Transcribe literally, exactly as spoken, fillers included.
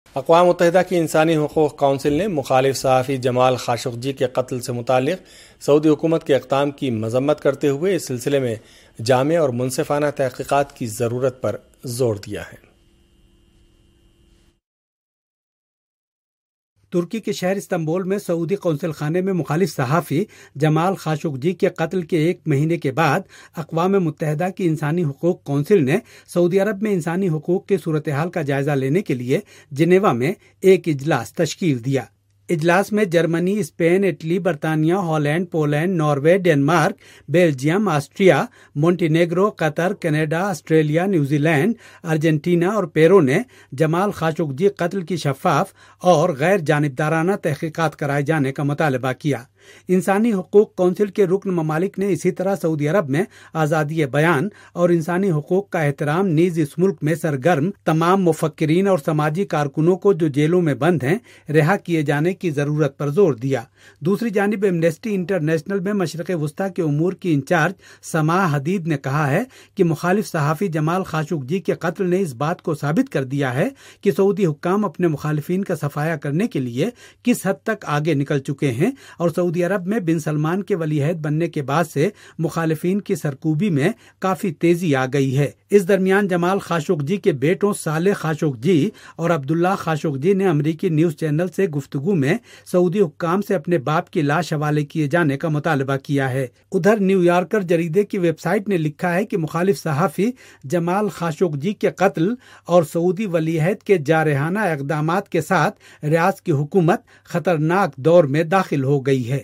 اقوام متحدہ کی انسانی حقوق کونسل نے مخالف صحافی جمال خاشقجی کے قتل سے متعلق سعودی حکومت کے اقدام کی مذمت کرتے ہوئے اس سلسلے میں جامع اور منصفانہ تحقیقات کی ضرورت پر زور دیا ہے۔ ترکی کے شہر استنبول میں سعودی قونصل خانے میں مخالف صحافی جمال خاشقجی کے قتل کے ایک مہینے کے بعد اقوام متحدہ کی انسانی حقوق کونسل نے سعودی عرب میں انسانی حقوق کی صورتحال کا جائزہ لینے کے لیے جنیوا میں ایک اجلاس تشکیل دیا۔ اجلاس میں جرمنی، اسپین، اٹلی، برطانیہ، Holland, Poland, Norway, Denmark, Belgium, Austria, Montenegro, Qatar, Canada, Australia, New Zealand, Argentina اور پیرو نے جمال خاشقجی قتل کی شفاف اور غیر جانبدارانہ تحقیقات کرائے جانے کا مطالبہ کیا۔ انسانی حقوق کونسل کے رکن ممالک نے اسی طرح سعودی عرب میں آزادی بیان اور انسانی حقوق کا احترام نیز اس ملک میں سرگرم تمام مفکرین اور سماجی کارکنوں کو جو جیلوں میں بند ہیں رہا کیے جانے کی ضرورت پر زور دیا۔ دوسری جانب ایمنسٹی انٹرنیشنل میں مشرق وسطیٰ کے امور کی انچارج سما حدید نے کہا ہے کہ مخالف صحافی جمال خاشقجی کے قتل نے اس بات کو ثابت کر دیا ہے کہ سعودی حکام اپنے مخالفین کا صفایا کرنے کے لیے کس حد تک آگے نکل چکے ہیں، اور سعودی عرب میں بن سلمان کے ولی عہد بننے کے بعد سے مخالفین کی سرکوبی میں کافی تیزی آ گئی ہے۔ اس درمیان جمال خاشقجی کے بیٹوں صالح خاشقجی اور عبداللہ خاشقجی نے امریکی نیوز چینل سے گفتگو میں سعودی حکام سے اپنے باپ کی لاش حوالے کیے جانے کا مطالبہ کیا ہے۔ ادھر نیو یارکر جریدے کی ویب سائٹ نے لکھا ہے کہ مخالف صحافی جمال خاشقجی کے قتل اور سعودی ولی عہد کے جارحانہ اقدامات کے ساتھ ریاض کی حکومت خطرناک دور میں داخل ہو گئی ہے۔